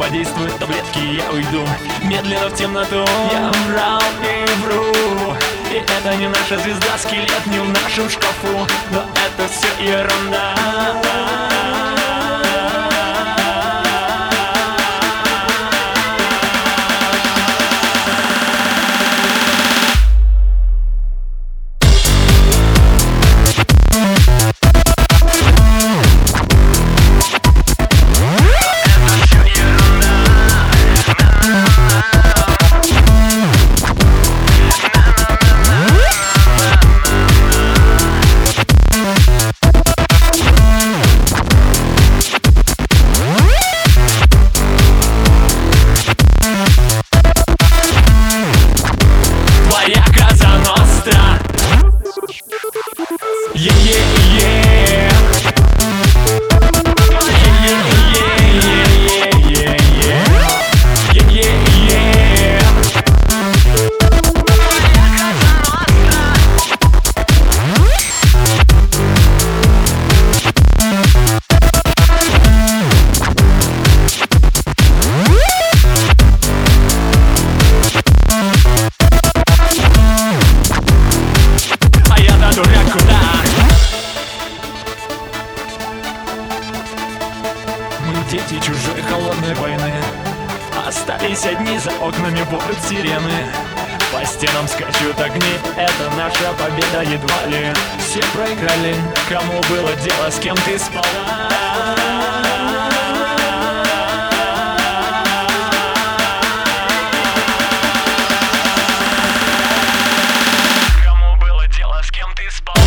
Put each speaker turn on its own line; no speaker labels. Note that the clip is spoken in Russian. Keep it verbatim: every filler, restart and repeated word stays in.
подействуют таблетки, я уйду медленно в темноту. Я врал и вру, и это не наша звезда, скелет не в нашем шкафу, но это все ерунда. Е-е-е. А я-то дурак куда? Мы дети чужой холодной войны, остались одни, за окнами воют сирены. По стенам скачут огни, это наша победа едва ли. Все проиграли, кому было дело, с кем ты спала. Кому было дело, с кем ты спала.